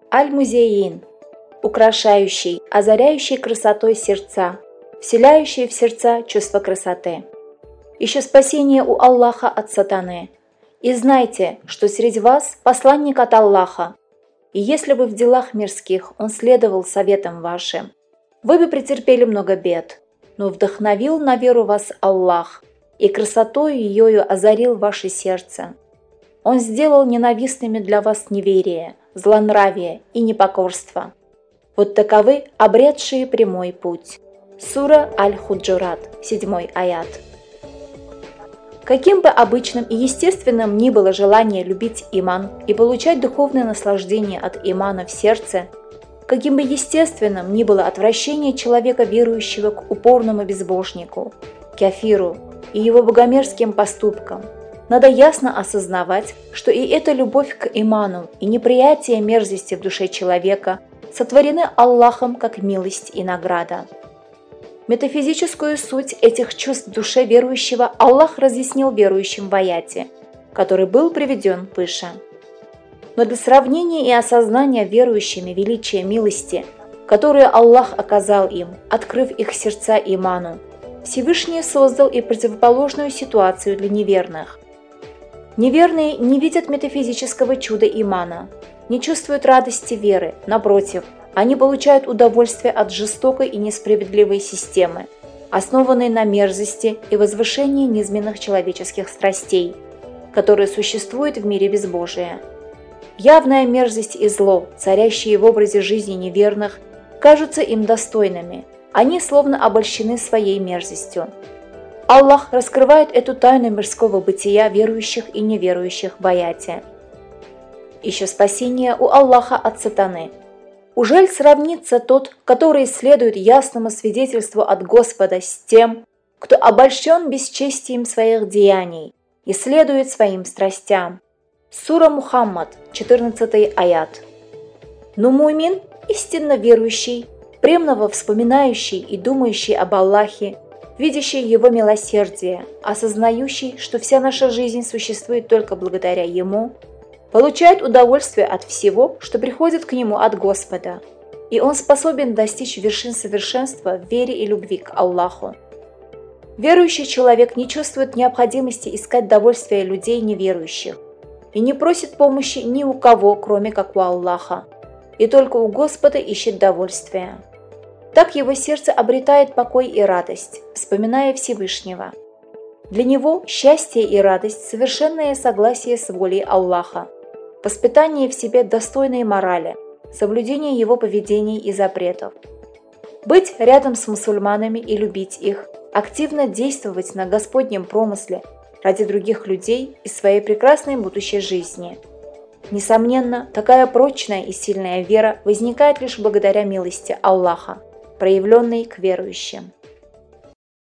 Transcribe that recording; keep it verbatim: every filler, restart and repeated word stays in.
Аль-Музейин – украшающий, озаряющий красотой сердца, вселяющий в сердца чувство красоты. Ищу спасение у Аллаха от сатаны. И знайте, что среди вас посланник от Аллаха, и если бы в делах мирских он следовал советам вашим, вы бы претерпели много бед, но вдохновил на веру вас Аллах, и красотою ею озарил ваше сердце. Он сделал ненавистными для вас неверие, злонравие и непокорство. Вот таковы обретшие прямой путь. Сура Аль-Худжурат, седьмой аят. Каким бы обычным и естественным ни было желание любить иман и получать духовное наслаждение от имана в сердце, каким бы естественным ни было отвращение человека верующего к упорному безбожнику, кафиру и его богомерзким поступкам, надо ясно осознавать, что и эта любовь к иману и неприятие мерзости в душе человека сотворены Аллахом как милость и награда. Метафизическую суть этих чувств в душе верующего Аллах разъяснил верующим в аяте, который был приведен выше. Но для сравнения и осознания верующими величия милости, которую Аллах оказал им, открыв их сердца иману, Всевышний создал и противоположную ситуацию для неверных. Неверные не видят метафизического чуда имана, не чувствуют радости веры, напротив, они получают удовольствие от жестокой и несправедливой системы, основанной на мерзости и возвышении низменных человеческих страстей, которые существуют в мире безбожия. Явная мерзость и зло, царящие в образе жизни неверных, кажутся им достойными, они словно обольщены своей мерзостью. Аллах раскрывает эту тайну мирского бытия верующих и неверующих в аяте. Ищу спасение у Аллаха от сатаны. Ужель сравнится тот, который следует ясному свидетельству от Господа, с тем, кто обольщен бесчестием своих деяний и следует своим страстям? Сура Мухаммад, четырнадцатый аят. Но мумин, истинно верующий, премного вспоминающий и думающий об Аллахе, видящий Его милосердие, осознающий, что вся наша жизнь существует только благодаря Ему, получает удовольствие от всего, что приходит к нему от Господа, и он способен достичь вершин совершенства в вере и любви к Аллаху. Верующий человек не чувствует необходимости искать довольствия людей неверующих и не просит помощи ни у кого, кроме как у Аллаха, и только у Господа ищет довольствия. Так его сердце обретает покой и радость, вспоминая Всевышнего. Для него счастье и радость – совершенное согласие с волей Аллаха, воспитание в себе достойной морали, соблюдение его поведений и запретов. Быть рядом с мусульманами и любить их, активно действовать на Господнем промысле ради других людей и своей прекрасной будущей жизни. Несомненно, такая прочная и сильная вера возникает лишь благодаря милости Аллаха, проявленной к верующим.